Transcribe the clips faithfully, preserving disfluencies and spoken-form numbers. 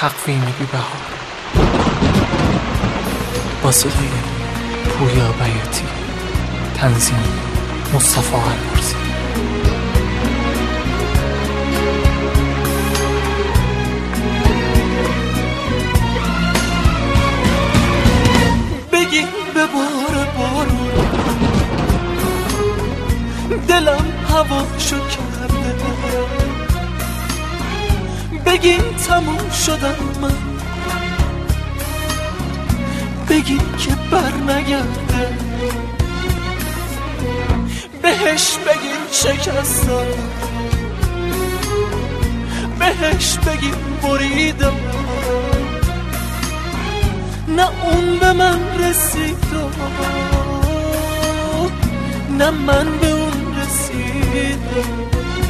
تقویم بی بهار با صدای پویا بیاتی، تنظیم مصطفی المرسی. بگی به بار بارون دلم هواشو کرده، بگین تموم شدم من، بگین که بر نگرده، بهش بگین شکستم، بهش بگین بریدم، نه اون به من رسید نه من به اون رسیدم.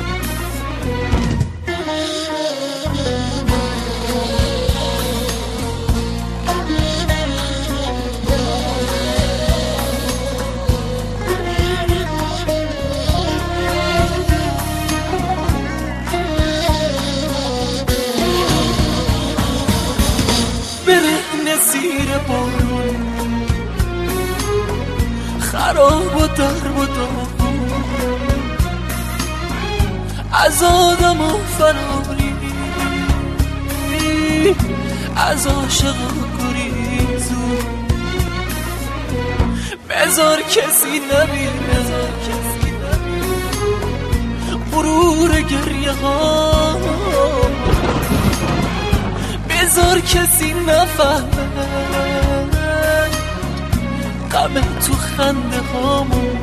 زیر بارون خراب و درب و داغون، از آدم و فراری، از عاشق و گریزون، بذار کسی نبینه، بذار کسی نبینه غرور گریه ها، بذار کسی نفهمه غم تو خنده هامون.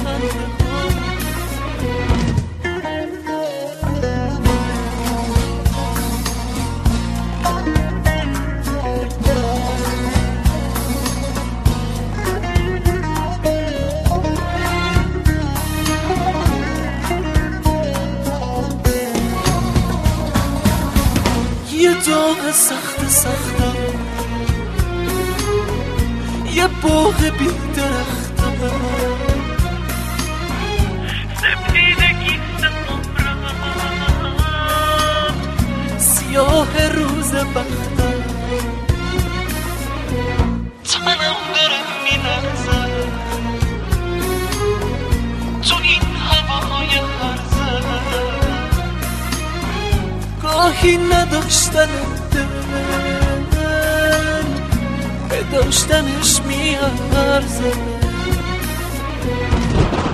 یه داغ سخت سختم، یه باغ بی درختم، سپیدگی عمرم، سیاه روز بختم، تنم داره می‌لرزه تو این هوای هرزه، گاهی نداشتن دل به داشتنش میارزه.